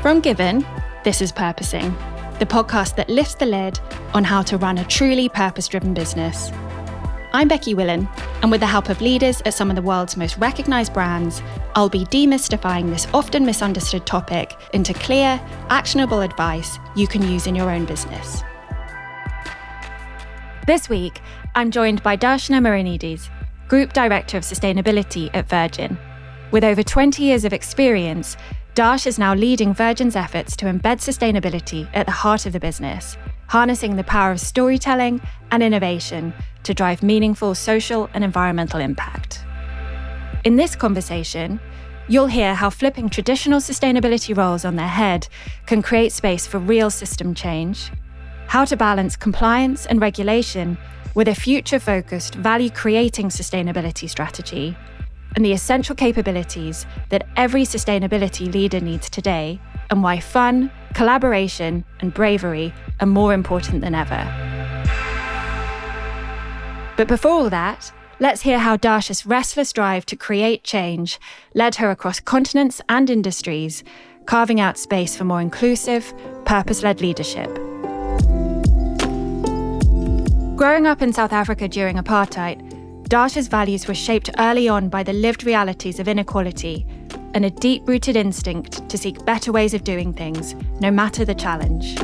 From Given, this is Purposing, the podcast that lifts the lid on how to run a truly purpose-driven business. I'm Becky Willen, and with the help of leaders at some of the world's most recognised brands, I'll be demystifying this often misunderstood topic into clear, actionable advice you can use in your own business. This week, I'm joined by Darshana Morinides, Group Director of Sustainability at Virgin. With over 20 years of experience, Darsh is now leading Virgin's efforts to embed sustainability at the heart of the business, harnessing the power of storytelling and innovation to drive meaningful social and environmental impact. In this conversation, you'll hear how flipping traditional sustainability roles on their head can create space for real system change, how to balance compliance and regulation with a future-focused, value-creating sustainability strategy, and the essential capabilities that every sustainability leader needs today, and why fun, collaboration, and bravery are more important than ever. But before all that, let's hear how Darsh's restless drive to create change led her across continents and industries, carving out space for more inclusive, purpose-led leadership. Growing up in South Africa during apartheid, Darsh's values were shaped early on by the lived realities of inequality and a deep-rooted instinct to seek better ways of doing things, no matter the challenge.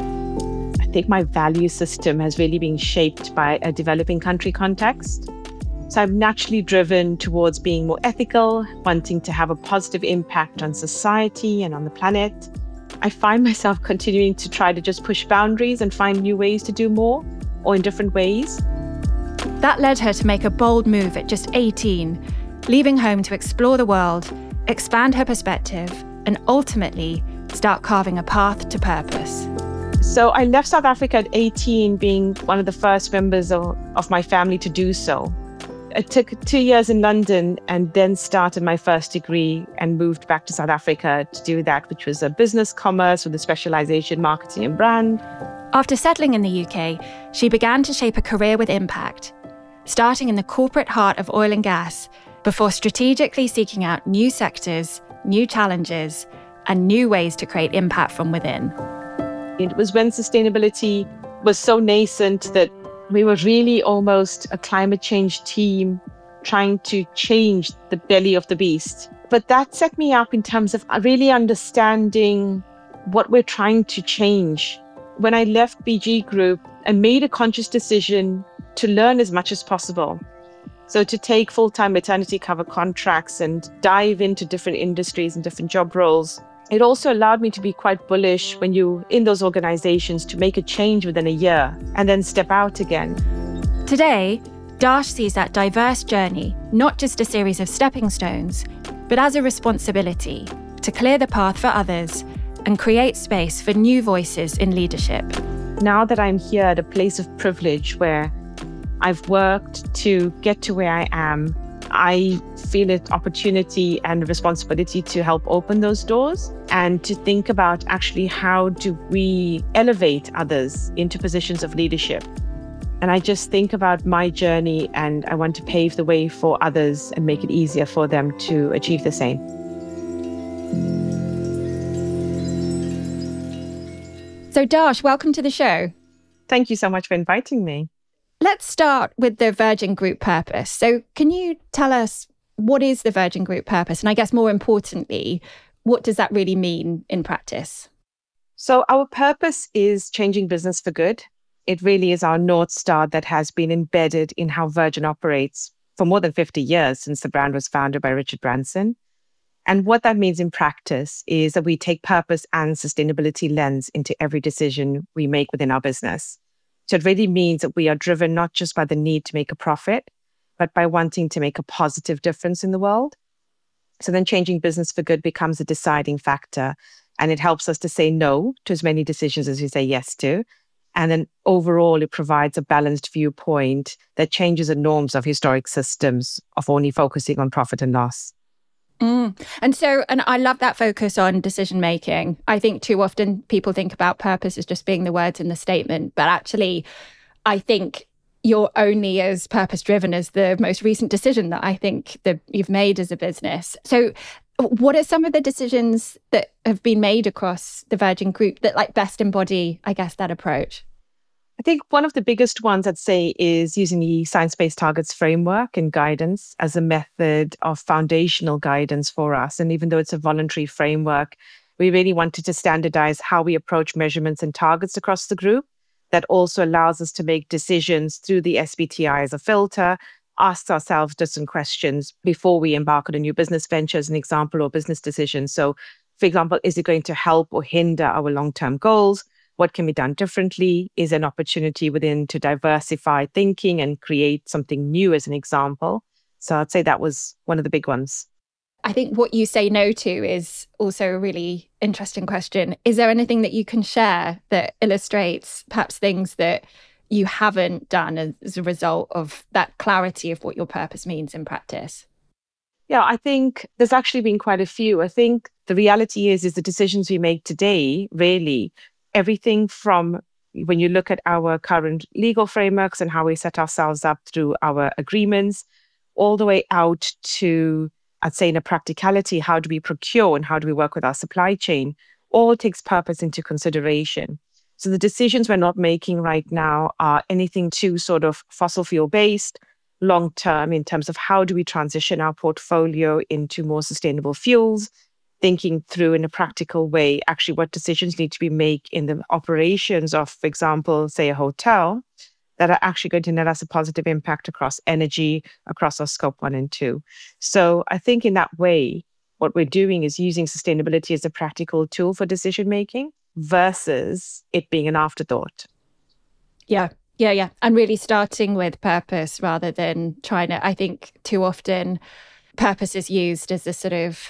I think my value system has really been shaped by a developing country context. So I'm naturally driven towards being more ethical, wanting to have a positive impact on society and on the planet. I find myself continuing to try to just push boundaries and find new ways to do more, or in different ways. That led her to make a bold move at just 18, leaving home to explore the world, expand her perspective, and ultimately start carving a path to purpose. So I left South Africa at 18, being one of the first members of my family to do so. I took 2 years in London and then started my first degree and moved back to South Africa to do that, which was a business commerce with a specialization marketing and brand. After settling in the UK, she began to shape a career with impact, starting in the corporate heart of oil and gas, before strategically seeking out new sectors, new challenges, and new ways to create impact from within. It was when sustainability was so nascent that we were really almost a climate change team trying to change the belly of the beast. But that set me up in terms of really understanding what we're trying to change. When I left BG Group, I made a conscious decision to learn as much as possible. So to take full-time maternity cover contracts and dive into different industries and different job roles. It also allowed me to be quite bullish when you're in those organizations to make a change within a year and then step out again. Today, Darsh sees that diverse journey not just a series of stepping stones, but as a responsibility to clear the path for others and create space for new voices in leadership. Now that I'm here at a place of privilege where I've worked to get to where I am, I feel an opportunity and a responsibility to help open those doors and to think about actually how do we elevate others into positions of leadership. And I just think about my journey and I want to pave the way for others and make it easier for them to achieve the same. So Darsh, welcome to the show. Thank you so much for inviting me. Let's start with the Virgin Group purpose. So can you tell us what is the Virgin Group purpose? And I guess more importantly, what does that really mean in practice? So our purpose is changing business for good. It really is our North Star that has been embedded in how Virgin operates for more than 50 years since the brand was founded by Richard Branson. And what that means in practice is that we take purpose and sustainability lens into every decision we make within our business. So it really means that we are driven not just by the need to make a profit, but by wanting to make a positive difference in the world. So then changing business for good becomes a deciding factor, and it helps us to say no to as many decisions as we say yes to. And then overall, it provides a balanced viewpoint that changes the norms of historic systems of only focusing on profit and loss. And I love that focus on decision making. I think too often people think about purpose as just being the words in the statement, but actually, I think you're only as purpose driven as the most recent decision that I think that you've made as a business. So What are some of the decisions that have been made across the Virgin Group that like best embody, I guess, that approach? I think one of the biggest ones I'd say is using the science-based targets framework and guidance as a method of foundational guidance for us. And even though it's a voluntary framework, we really wanted to standardize how we approach measurements and targets across the group. That also allows us to make decisions through the SBTI as a filter, ask ourselves different questions before we embark on a new business venture, as an example, or business decision. So, for example, is it going to help or hinder our long-term goals? What can be done differently? Is an opportunity within to diversify thinking and create something new, as an example? So I'd say that was one of the big ones. I think what you say no to is also a really interesting question. Is there anything that you can share that illustrates perhaps things that you haven't done as a result of that clarity of what your purpose means in practice? Yeah, I think there's actually been quite a few. I think the reality is the decisions we make today, really, everything from when you look at our current legal frameworks and how we set ourselves up through our agreements, all the way out to, I'd say in a practicality, how do we procure and how do we work with our supply chain, all takes purpose into consideration. So the decisions we're not making right now are anything too sort of fossil fuel based, long term, in terms of how do we transition our portfolio into more sustainable fuels, thinking through in a practical way, actually what decisions need to be made in the operations of, for example, say a hotel, that are actually going to net us a positive impact across energy, across our scope 1 and 2. So I think in that way, what we're doing is using sustainability as a practical tool for decision making versus it being an afterthought. Yeah. And really starting with purpose rather than trying to, I think too often purpose is used as a sort of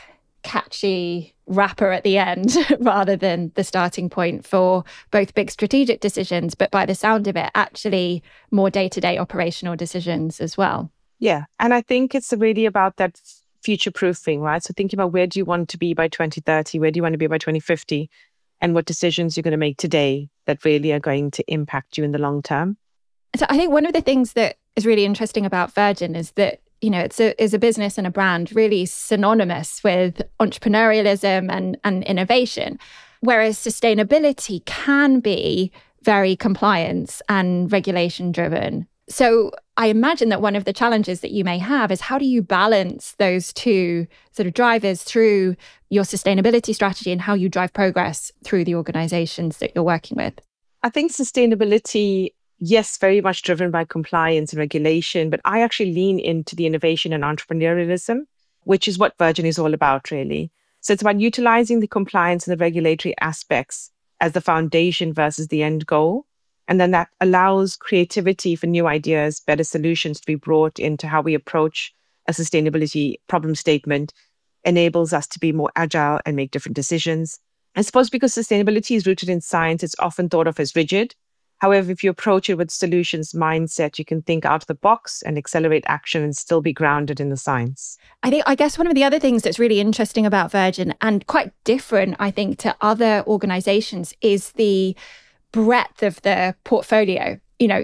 catchy wrapper at the end rather than the starting point for both big strategic decisions, but by the sound of it, actually more day-to-day operational decisions as well. Yeah. And I think it's really about that future proofing, right? So thinking about where do you want to be by 2030? Where do you want to be by 2050? And what decisions you're going to make today that really are going to impact you in the long term. So I think one of the things that is really interesting about Virgin is that, you know, it's a business and a brand really synonymous with entrepreneurialism and innovation, whereas sustainability can be very compliance and regulation driven. So I imagine that one of the challenges that you may have is how do you balance those two sort of drivers through your sustainability strategy and how you drive progress through the organizations that you're working with? I think sustainability, yes, very much driven by compliance and regulation, but I actually lean into the innovation and entrepreneurialism, which is what Virgin is all about, really. So it's about utilizing the compliance and the regulatory aspects as the foundation versus the end goal. And then that allows creativity for new ideas, better solutions to be brought into how we approach a sustainability problem statement, enables us to be more agile and make different decisions. I suppose because sustainability is rooted in science, it's often thought of as rigid. However, if you approach it with solutions mindset, you can think out of the box and accelerate action and still be grounded in the science. I guess one of the other things that's really interesting about Virgin and quite different, I think, to other organizations is the breadth of the portfolio. You know,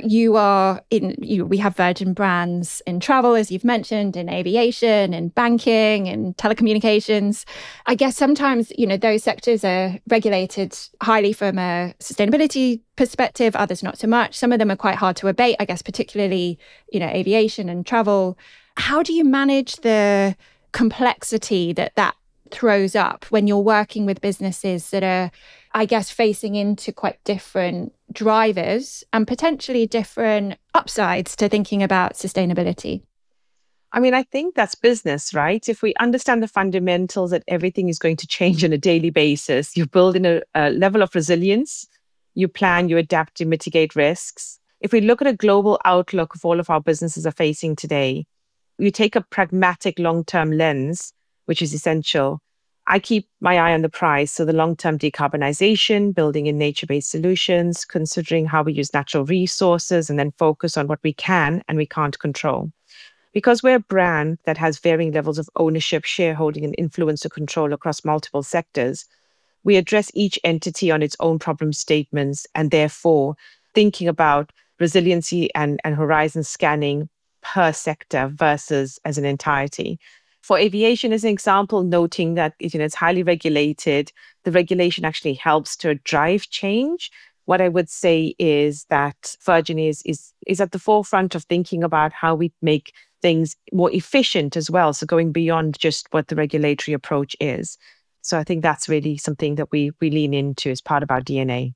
we have Virgin brands in travel, as you've mentioned, in aviation, in banking, in telecommunications. I guess sometimes, you know, those sectors are regulated highly from a sustainability perspective, others not so much. Some of them are quite hard to abate, I guess, particularly, you know, aviation and travel. How do you manage the complexity that throws up when you're working with businesses that are, I guess, facing into quite different drivers and potentially different upsides to thinking about sustainability? I mean, I think that's business, right? If we understand the fundamentals that everything is going to change on a daily basis, you build in a level of resilience, you plan, you adapt, you mitigate risks. If we look at a global outlook of all of our businesses are facing today, you take a pragmatic long-term lens, which is essential. I keep my eye on the prize. So the long-term decarbonization, building in nature-based solutions, considering how we use natural resources, and then focus on what we can and we can't control. Because we're a brand that has varying levels of ownership, shareholding, and influence or control across multiple sectors, we address each entity on its own problem statements and therefore thinking about resiliency and horizon scanning per sector versus as an entirety. For aviation, as an example, noting that it's highly regulated, the regulation actually helps to drive change. What I would say is that Virgin is at the forefront of thinking about how we make things more efficient as well. So going beyond just what the regulatory approach is. So I think that's really something that we lean into as part of our DNA.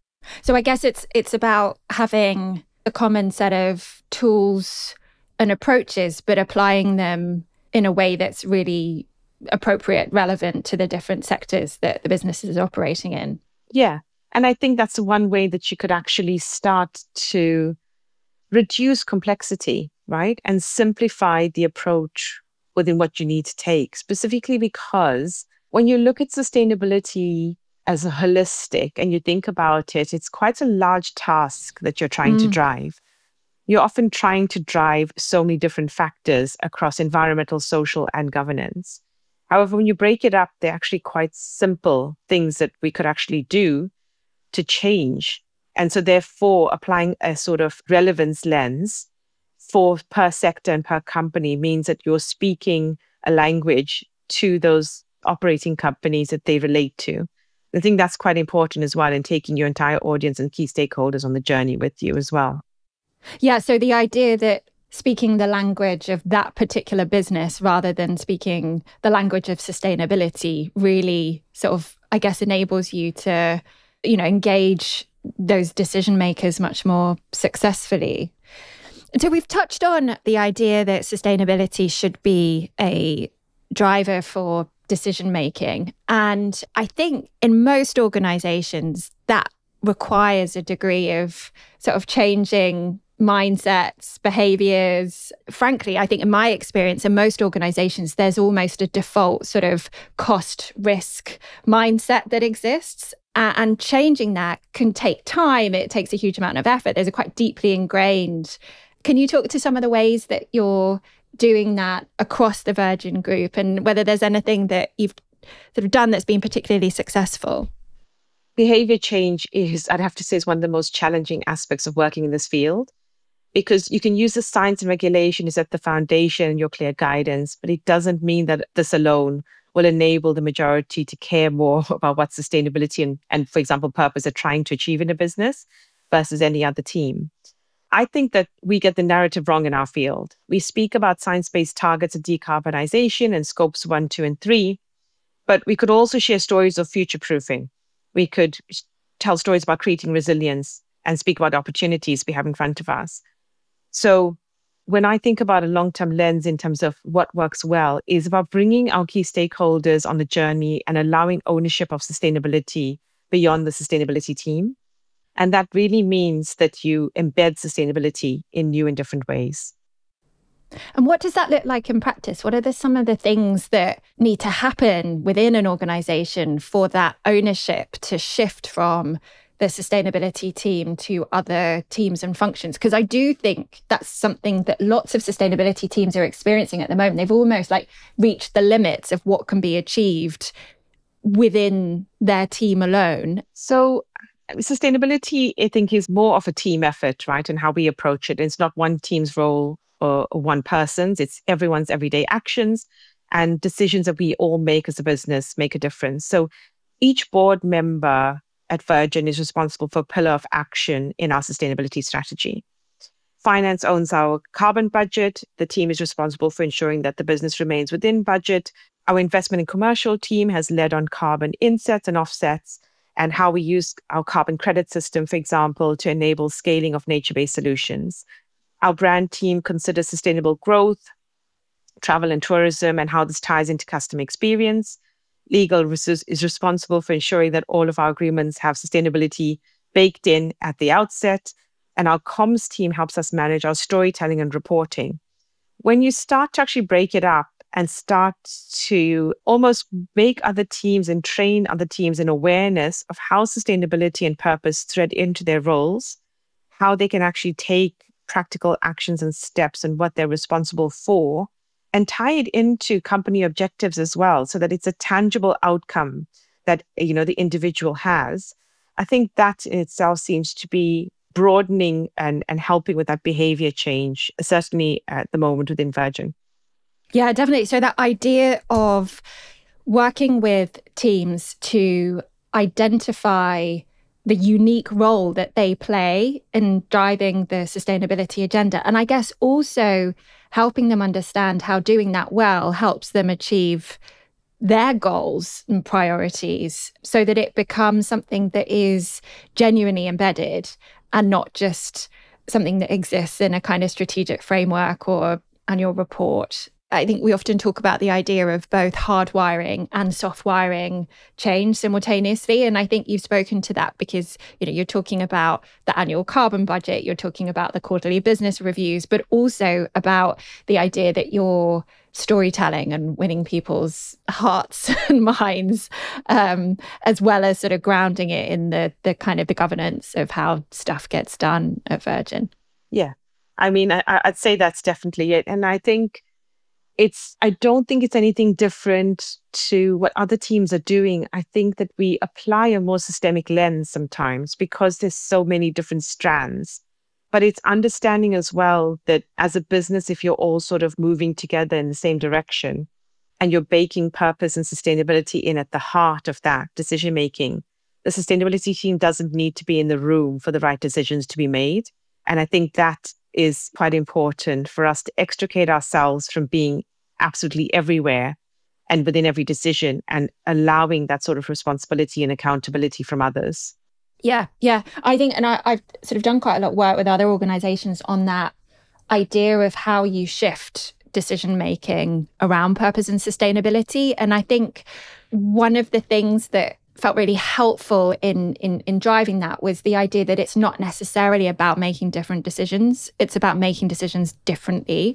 So I guess it's about having a common set of tools and approaches, but applying them in a way that's really appropriate, relevant to the different sectors that the business is operating in. Yeah. And I think that's one way that you could actually start to reduce complexity, right? And simplify the approach within what you need to take, specifically because when you look at sustainability as a holistic and you think about it, it's quite a large task that you're trying to drive. You're often trying to drive so many different factors across environmental, social, and governance. However, when you break it up, they're actually quite simple things that we could actually do to change. And so therefore, applying a sort of relevance lens for per sector and per company means that you're speaking a language to those operating companies that they relate to. I think that's quite important as well in taking your entire audience and key stakeholders on the journey with you as well. Yeah, so the idea that speaking the language of that particular business rather than speaking the language of sustainability really sort of, I guess, enables you to, engage those decision makers much more successfully. And so we've touched on the idea that sustainability should be a driver for decision making. And I think in most organizations, that requires a degree of sort of changing mindsets, behaviors. Frankly, I think in my experience, in most organizations, there's almost a default sort of cost risk mindset that exists. And changing that can take time. It takes a huge amount of effort. There's a quite deeply ingrained. Can you talk to some of the ways that you're doing that across the Virgin Group and whether there's anything that you've sort of done that's been particularly successful? Behavior change I'd have to say, is one of the most challenging aspects of working in this field, because you can use the science and regulation as at the foundation and your clear guidance, but it doesn't mean that this alone will enable the majority to care more about what sustainability and, for example, purpose are trying to achieve in a business versus any other team. I think that we get the narrative wrong in our field. We speak about science-based targets of decarbonization and scopes 1, 2, and 3, but we could also share stories of future-proofing. We could tell stories about creating resilience and speak about opportunities we have in front of us. So when I think about a long-term lens in terms of what works well, is about bringing our key stakeholders on the journey and allowing ownership of sustainability beyond the sustainability team. And that really means that you embed sustainability in new and different ways. And what does that look like in practice? What are some of the things that need to happen within an organization for that ownership to shift from the sustainability team to other teams and functions? Because I do think that's something that lots of sustainability teams are experiencing at the moment. They've almost reached the limits of what can be achieved within their team alone. So sustainability, I think, is more of a team effort, right? And how we approach it. It's not one team's role or one person's. It's everyone's everyday actions and decisions that we all make as a business make a difference. So each board member at Virgin is responsible for a pillar of action in our sustainability strategy. Finance owns our carbon budget. The team is responsible for ensuring that the business remains within budget. Our investment and commercial team has led on carbon insets and offsets and how we use our carbon credit system, for example, to enable scaling of nature-based solutions. Our brand team considers sustainable growth, travel and tourism, and how this ties into customer experience. Legal is responsible for ensuring that all of our agreements have sustainability baked in at the outset. And our comms team helps us manage our storytelling and reporting. When you start to actually break it up and start to almost make other teams and train other teams in awareness of how sustainability and purpose thread into their roles, how they can actually take practical actions and steps and what they're responsible for, and tie it into company objectives as well, so that it's a tangible outcome that the individual has. I think that in itself seems to be broadening and helping with that behavior change, certainly at the moment within Virgin. Yeah, definitely. So that idea of working with teams to identify the unique role that they play in driving the sustainability agenda. And I guess also helping them understand how doing that well helps them achieve their goals and priorities so that it becomes something that is genuinely embedded and not just something that exists in a kind of strategic framework or annual report. I think we often talk about the idea of both hardwiring and soft wiring change simultaneously. And I think you've spoken to that because, you're talking about the annual carbon budget, you're talking about the quarterly business reviews, but also about the idea that you're storytelling and winning people's hearts and minds, as well as sort of grounding it in the kind of the governance of how stuff gets done at Virgin. Yeah. I mean, I'd say that's definitely it. And I think I don't think it's anything different to what other teams are doing. I think that we apply a more systemic lens sometimes because there's so many different strands. But it's understanding as well that as a business, if you're all sort of moving together in the same direction and you're baking purpose and sustainability in at the heart of that decision making, the sustainability team doesn't need to be in the room for the right decisions to be made. And I think that is quite important for us to extricate ourselves from being absolutely everywhere and within every decision and allowing that sort of responsibility and accountability from others. Yeah. I think, and I've sort of done quite a lot of work with other organizations on that idea of how you shift decision making around purpose and sustainability. And I think one of the things that felt really helpful in driving that was the idea that it's not necessarily about making different decisions. It's about making decisions differently.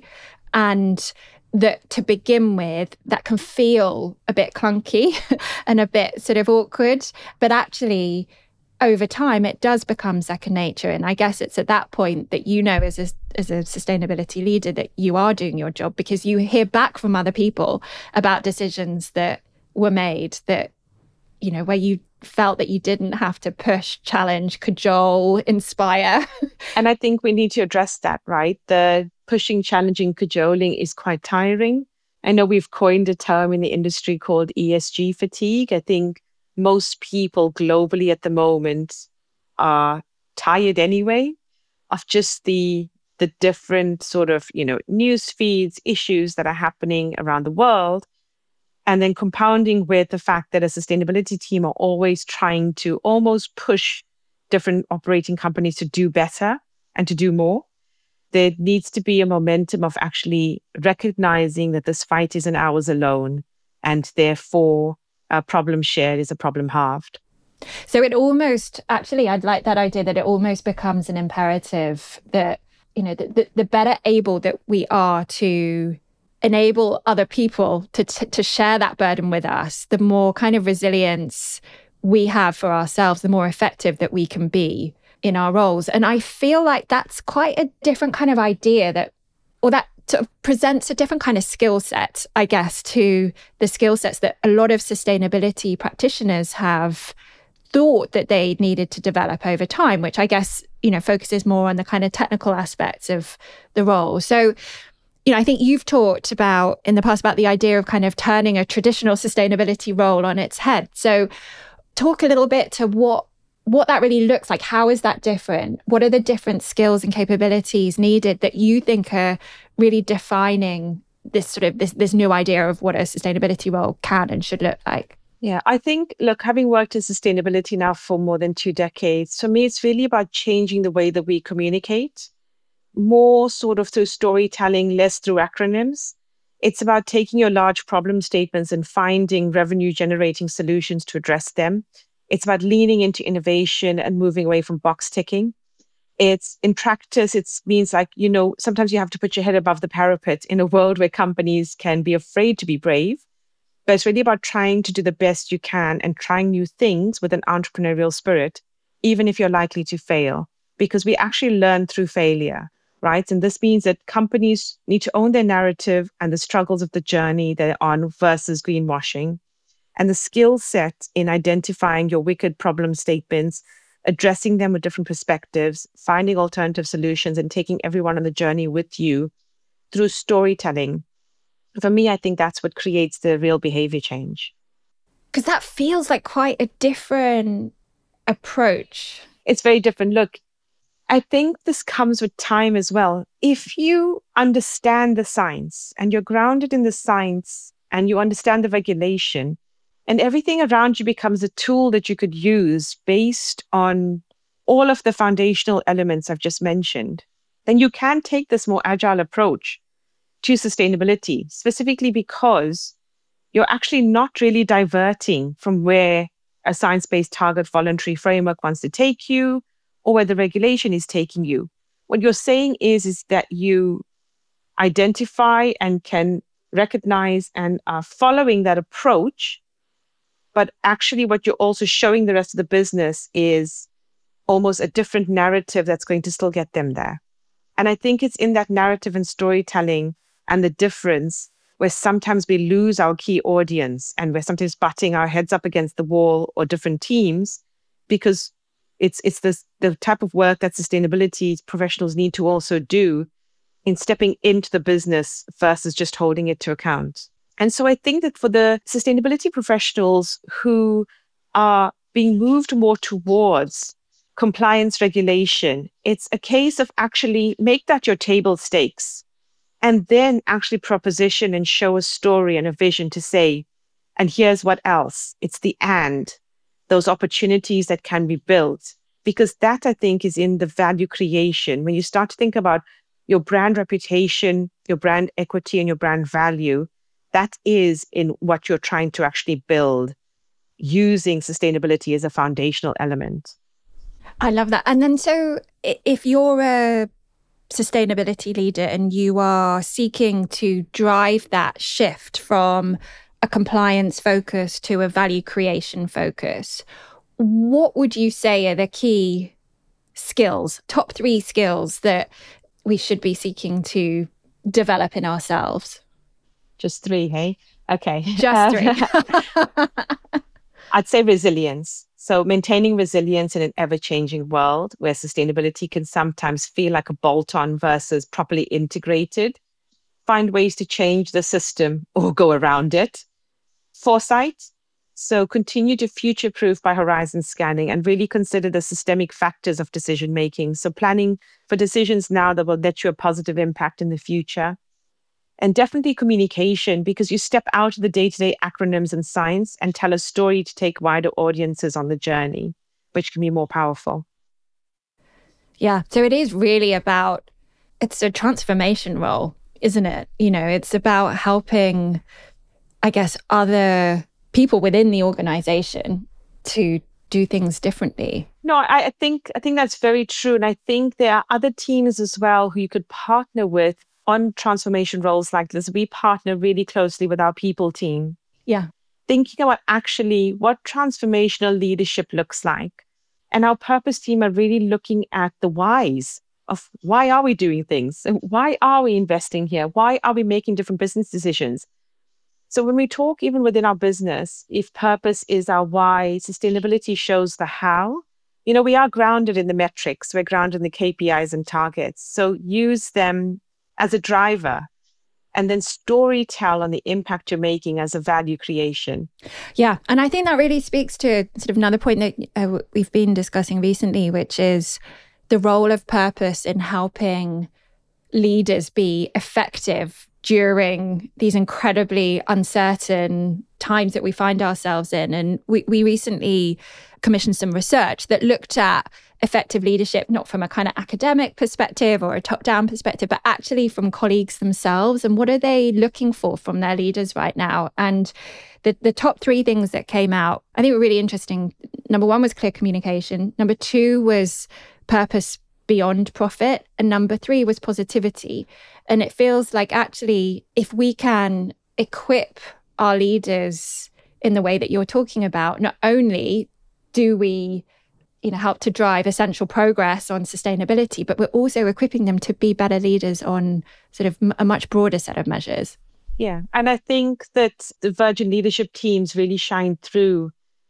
And that to begin with, that can feel a bit clunky and a bit sort of awkward, but actually over time, it does become second nature. And I guess it's at that point that as a sustainability leader that you are doing your job because you hear back from other people about decisions that were made that, where you felt that you didn't have to push, challenge, cajole, inspire. And I think we need to address that, right? The pushing, challenging, cajoling is quite tiring. I know we've coined a term in the industry called ESG fatigue. I think most people globally at the moment are tired anyway of just the different sort of, news feeds, issues that are happening around the world. And then compounding with the fact that a sustainability team are always trying to almost push different operating companies to do better and to do more. There needs to be a momentum of actually recognizing that this fight isn't ours alone. And therefore, a problem shared is a problem halved. So it almost, actually, I'd like that idea that it almost becomes an imperative that, the better able that we are to enable other people to share that burden with us, the more kind of resilience we have for ourselves, the more effective that we can be in our roles. And I feel like that's quite a different kind of idea that sort of presents a different kind of skill set, I guess, to the skill sets that a lot of sustainability practitioners have thought that they needed to develop over time, which I guess, focuses more on the kind of technical aspects of the role. So, I think you've talked about in the past about the idea of kind of turning a traditional sustainability role on its head. So talk a little bit to what that really looks like. How is that different? What are the different skills and capabilities needed that you think are really defining this sort of this new idea of what a sustainability role can and should look like? Yeah, I think, look, having worked in sustainability now for more than 2 decades, for me, it's really about changing the way that we communicate, more sort of through storytelling, less through acronyms. It's about taking your large problem statements and finding revenue generating solutions to address them. It's about leaning into innovation and moving away from box ticking. It's in practice, it means like, sometimes you have to put your head above the parapet in a world where companies can be afraid to be brave. But it's really about trying to do the best you can and trying new things with an entrepreneurial spirit, even if you're likely to fail, because we actually learn through failure, right? And this means that companies need to own their narrative and the struggles of the journey they're on versus greenwashing. And the skill set in identifying your wicked problem statements, addressing them with different perspectives, finding alternative solutions, and taking everyone on the journey with you through storytelling For me, I think that's what creates the real behavior change. Because that feels like quite a different approach. It's very different. Look, I think this comes with time as well. If you understand the science and you're grounded in the science and you understand the regulation, and everything around you becomes a tool that you could use based on all of the foundational elements I've just mentioned, then you can take this more agile approach to sustainability, specifically because you're actually not really diverting from where a science-based target voluntary framework wants to take you or where the regulation is taking you. What you're saying is that you identify and can recognize and are following that approach. But actually, what you're also showing the rest of the business is almost a different narrative that's going to still get them there. And I think it's in that narrative and storytelling and the difference where sometimes we lose our key audience and we're sometimes butting our heads up against the wall or different teams, because it's the type of work that sustainability professionals need to also do in stepping into the business versus just holding it to account. And so I think that for the sustainability professionals who are being moved more towards compliance regulation, it's a case of actually make that your table stakes and then actually proposition and show a story and a vision to say, and here's what else. It's the those opportunities that can be built, because that, I think, is in the value creation. When you start to think about your brand reputation, your brand equity, and your brand value, that is in what you're trying to actually build using sustainability as a foundational element. I love that. And then so if you're a sustainability leader and you are seeking to drive that shift from a compliance focus to a value creation focus, what would you say are the key skills, top 3 skills that we should be seeking to develop in ourselves? Just 3, hey? Okay. Just 3. I'd say resilience. So maintaining resilience in an ever-changing world where sustainability can sometimes feel like a bolt-on versus properly integrated. Find ways to change the system or go around it. Foresight. So continue to future-proof by horizon scanning and really consider the systemic factors of decision-making. So planning for decisions now that will let you a positive impact in the future. And definitely communication, because you step out of the day-to-day acronyms and science and tell a story to take wider audiences on the journey, which can be more powerful. Yeah. So it is really about, it's a transformation role, isn't it? You know, it's about helping, I guess, other people within the organization to do things differently. No, I think that's very true. And I think there are other teams as well who you could partner with on transformation roles like this. We partner really closely with our people team. Yeah. Thinking about actually what transformational leadership looks like. And our purpose team are really looking at the whys of why are we doing things? Why are we investing here? Why are we making different business decisions? So when we talk even within our business, if purpose is our why, sustainability shows the how. You know, we are grounded in the metrics. We're grounded in the KPIs and targets. So use them as a driver and then story tell on the impact you're making as a value creation. Yeah. And I think that really speaks to sort of another point that we've been discussing recently, which is the role of purpose in helping leaders be effective during these incredibly uncertain times that we find ourselves in. And we recently commissioned some research that looked at effective leadership, not from a kind of academic perspective or a top-down perspective, but actually from colleagues themselves. And what are they looking for from their leaders right now? And the top 3 things that came out, I think were really interesting. Number 1 was clear communication. Number 2 was purpose beyond profit. And number 3 was positivity. And it feels like actually, if we can equip our leaders in the way that you're talking about, not only do we, help to drive essential progress on sustainability, but we're also equipping them to be better leaders on sort of a much broader set of measures. Yeah. And I think that the Virgin leadership teams really shine through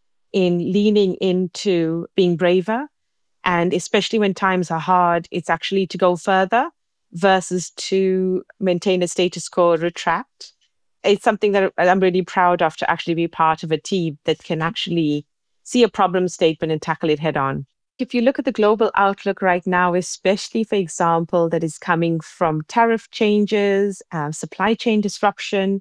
in leaning into being braver. And especially when times are hard, it's actually to go further versus to maintain a status quo or retract. it's something that I'm really proud of, to actually be part of a team that can actually see a problem statement and tackle it head on. If you look at the global outlook right now, especially, for example, that is coming from tariff changes, supply chain disruption,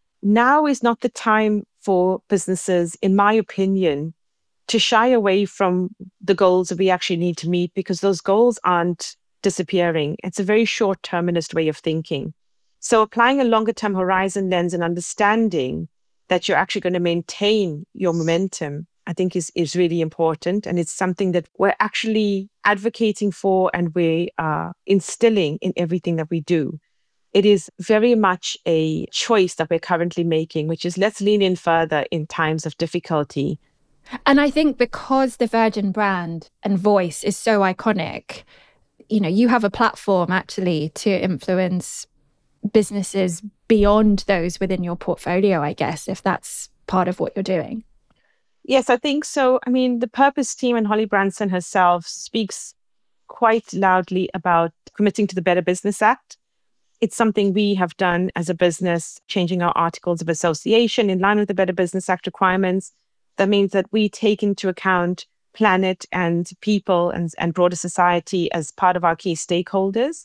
now is not the time for businesses, in my opinion, to shy away from the goals that we actually need to meet, because those goals aren't disappearing. It's a very short-terminist way of thinking. So applying a longer-term horizon lens and understanding that you're actually going to maintain your momentum, I think is really important. And it's something that we're actually advocating for, and we are instilling in everything that we do. It is very much a choice that we're currently making, which is let's lean in further in times of difficulty. And I think because the Virgin brand and voice is so iconic, you have a platform actually to influence businesses beyond those within your portfolio, I guess, if that's part of what you're doing. Yes, I think so. I mean, the Purpose team and Holly Branson herself speaks quite loudly about committing to the Better Business Act. It's something we have done as a business, changing our articles of association in line with the Better Business Act requirements. That means that we take into account planet and people and broader society as part of our key stakeholders.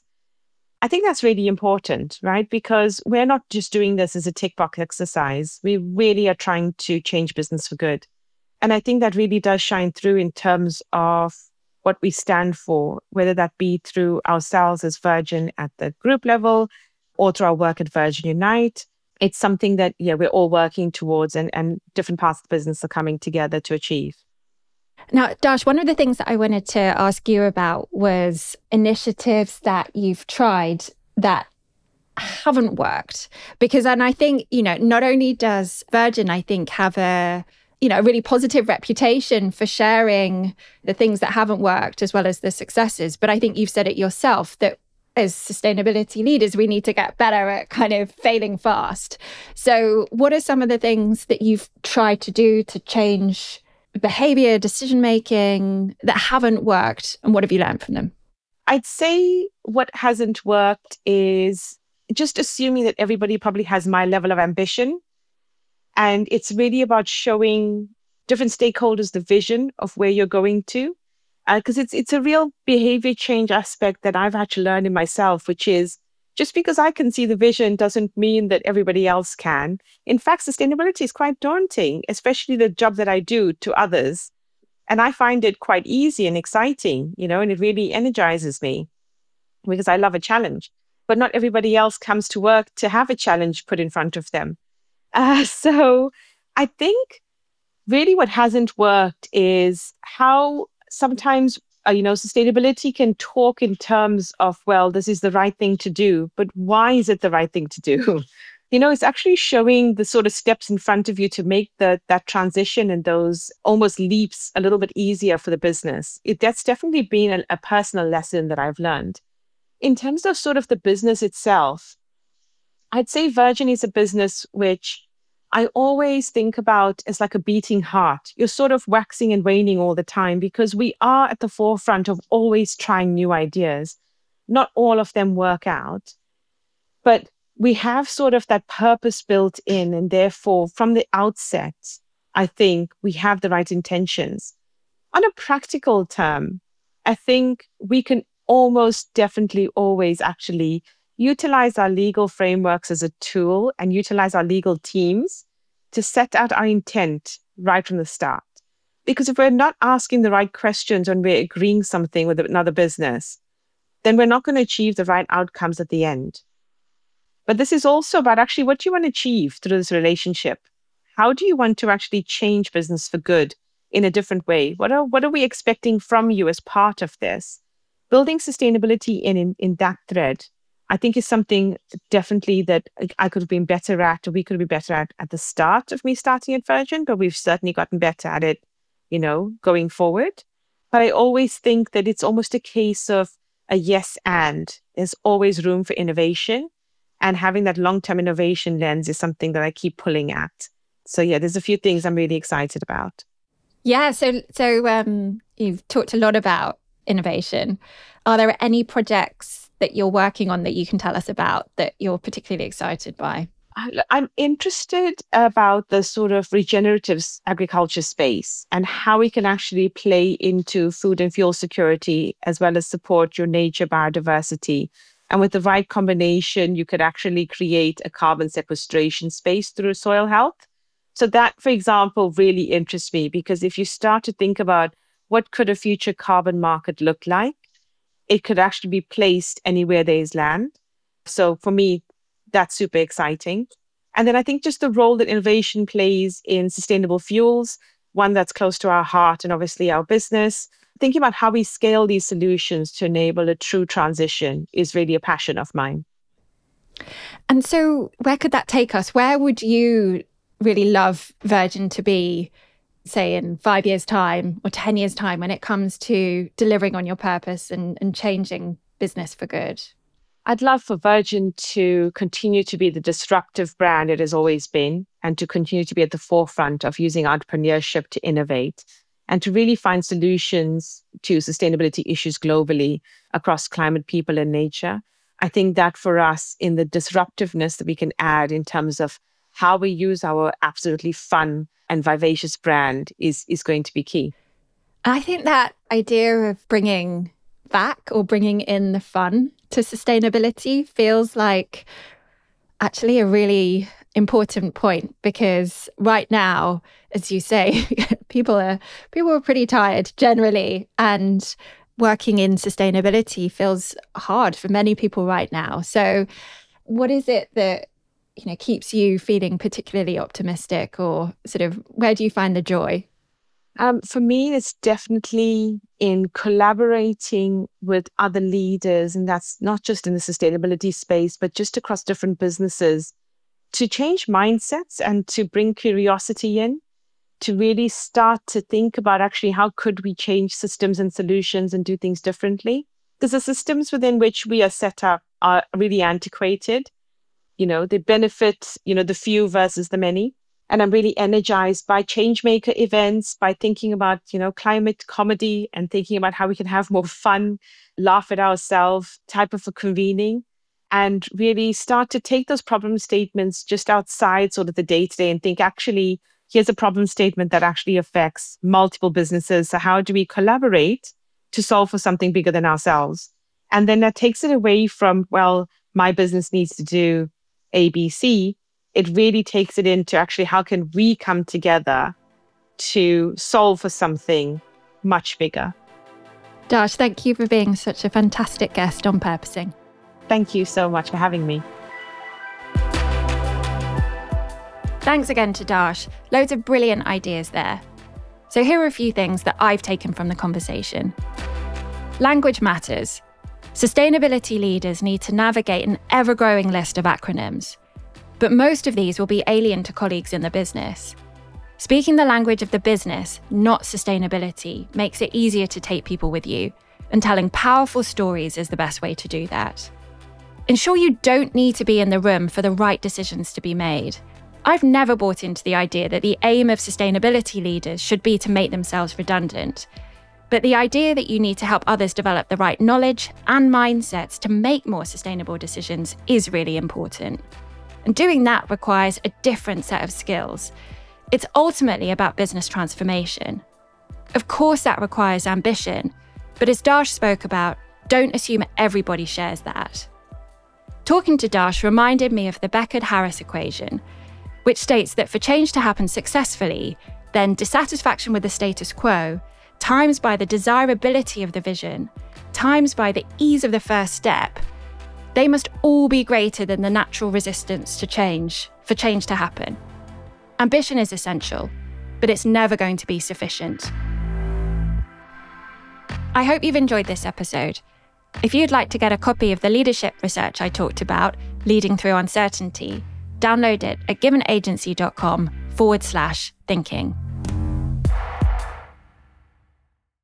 I think that's really important, right? Because we're not just doing this as a tick box exercise. We really are trying to change business for good. And I think that really does shine through in terms of what we stand for, whether that be through ourselves as Virgin at the group level or through our work at Virgin Unite. It's something that, we're all working towards, and different parts of the business are coming together to achieve. Now, Darsh, one of the things that I wanted to ask you about was initiatives that you've tried that haven't worked. And I think, not only does Virgin, I think, have a really positive reputation for sharing the things that haven't worked as well as the successes. But I think you've said it yourself that as sustainability leaders, we need to get better at kind of failing fast. So what are some of the things that you've tried to do to change behavior, decision-making that haven't worked? And what have you learned from them? I'd say what hasn't worked is just assuming that everybody probably has my level of ambition. And it's really about showing different stakeholders the vision of where you're going to. Because it's a real behavior change aspect that I've had to learn in myself, which is just because I can see the vision doesn't mean that everybody else can. In fact, sustainability is quite daunting, especially the job that I do to others. And I find it quite easy and exciting, and it really energizes me because I love a challenge. But not everybody else comes to work to have a challenge put in front of them. So I think really what hasn't worked is how sometimes, sustainability can talk in terms of, well, this is the right thing to do, but why is it the right thing to do? It's actually showing the sort of steps in front of you to make that transition and those almost leaps a little bit easier for the business. That's definitely been a personal lesson that I've learned. In terms of sort of the business itself, I'd say Virgin is a business which I always think about as like a beating heart. You're sort of waxing and waning all the time because we are at the forefront of always trying new ideas. Not all of them work out, but we have sort of that purpose built in. And therefore, from the outset, I think we have the right intentions. On a practical term, I think we can almost definitely always actually utilize our legal frameworks as a tool and utilize our legal teams to set out our intent right from the start. Because if we're not asking the right questions when we're agreeing something with another business, then we're not going to achieve the right outcomes at the end. But this is also about actually what do you want to achieve through this relationship? How do you want to actually change business for good in a different way? What are we expecting from you as part of this? Building sustainability in that thread, I think, is something definitely that I could have been better at, or we could have been better at the start of me starting at Virgin, but we've certainly gotten better at it, going forward. But I always think that it's almost a case of a yes and. There's always room for innovation, and having that long-term innovation lens is something that I keep pulling at. So there's a few things I'm really excited about. Yeah, so you've talked a lot about innovation. Are there any projects that you're working on that you can tell us about that you're particularly excited by? I'm interested about the sort of regenerative agriculture space and how we can actually play into food and fuel security as well as support your nature biodiversity. And with the right combination, you could actually create a carbon sequestration space through soil health. So that, for example, really interests me because if you start to think about what could a future carbon market look like, it could actually be placed anywhere there is land. So for me, that's super exciting. And then I think just the role that innovation plays in sustainable fuels, one that's close to our heart and obviously our business. Thinking about how we scale these solutions to enable a true transition is really a passion of mine. And so where could that take us? Where would you really love Virgin to be, say, in 5 years' time or 10 years' time when it comes to delivering on your purpose and changing business for good? I'd love for Virgin to continue to be the disruptive brand it has always been and to continue to be at the forefront of using entrepreneurship to innovate and to really find solutions to sustainability issues globally across climate, people, and nature. I think that for us, in the disruptiveness that we can add in terms of how we use our absolutely fun and vivacious brand is going to be key. I think that idea of bringing back or bringing in the fun to sustainability feels like actually a really important point because right now, as you say, people are pretty tired generally, and working in sustainability feels hard for many people right now. So what is it that keeps you feeling particularly optimistic, or sort of where do you find the joy? For me, it's definitely in collaborating with other leaders, and that's not just in the sustainability space, but just across different businesses, to change mindsets and to bring curiosity in, to really start to think about actually how could we change systems and solutions and do things differently. Because the systems within which we are set up are really antiquated. They benefit, the few versus the many. And I'm really energized by changemaker events, by thinking about, climate comedy and thinking about how we can have more fun, laugh at ourselves type of a convening, and really start to take those problem statements just outside sort of the day-to-day and think, actually, here's a problem statement that actually affects multiple businesses. So how do we collaborate to solve for something bigger than ourselves? And then that takes it away from, well, my business needs to do ABC. It really takes it into actually how can we come together to solve for something much bigger. Darsh, thank you for being such a fantastic guest on Purposing. Thank you so much for having me. Thanks again to Darsh. Loads of brilliant ideas there. So here are a few things that I've taken from the conversation. Language matters. Sustainability leaders need to navigate an ever-growing list of acronyms. But most of these will be alien to colleagues in the business. Speaking the language of the business, not sustainability, makes it easier to take people with you, and telling powerful stories is the best way to do that. Ensure you don't need to be in the room for the right decisions to be made. I've never bought into the idea that the aim of sustainability leaders should be to make themselves redundant. But the idea that you need to help others develop the right knowledge and mindsets to make more sustainable decisions is really important. And doing that requires a different set of skills. It's ultimately about business transformation. Of course, that requires ambition, but as Darsh spoke about, don't assume everybody shares that. Talking to Darsh reminded me of the Beckett-Harris equation, which states that for change to happen successfully, then dissatisfaction with the status quo, times by the desirability of the vision, times by the ease of the first step, they must all be greater than the natural resistance to change, for change to happen. Ambition is essential, but it's never going to be sufficient. I hope you've enjoyed this episode. If you'd like to get a copy of the leadership research I talked about, Leading Through Uncertainty, download it at givenagency.com/thinking.